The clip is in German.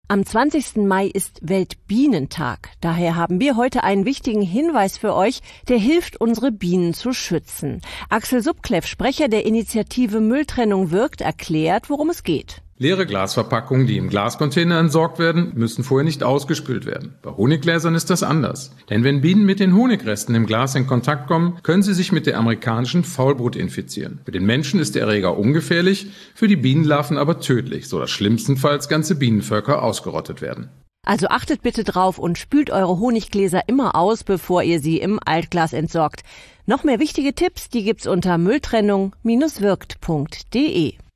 Am 20. Mai ist Weltbienentag. Daher haben wir heute einen wichtigen Hinweis für euch, der hilft, unsere Bienen zu schützen. Axel Subkleff, Sprecher der Initiative Mülltrennung wirkt, erklärt, worum es geht. Leere Glasverpackungen, die im Glascontainer entsorgt werden, müssen vorher nicht ausgespült werden. Bei Honiggläsern ist das anders. Denn wenn Bienen mit den Honigresten im Glas in Kontakt kommen, können sie sich mit der amerikanischen Faulbrut infizieren. Für den Menschen ist der Erreger ungefährlich, für die Bienenlarven aber tödlich, sodass schlimmstenfalls ganze Bienenvölker ausgerottet werden. Also achtet bitte drauf und spült eure Honiggläser immer aus, bevor ihr sie im Altglas entsorgt. Noch mehr wichtige Tipps, die gibt's unter mülltrennung-wirkt.de.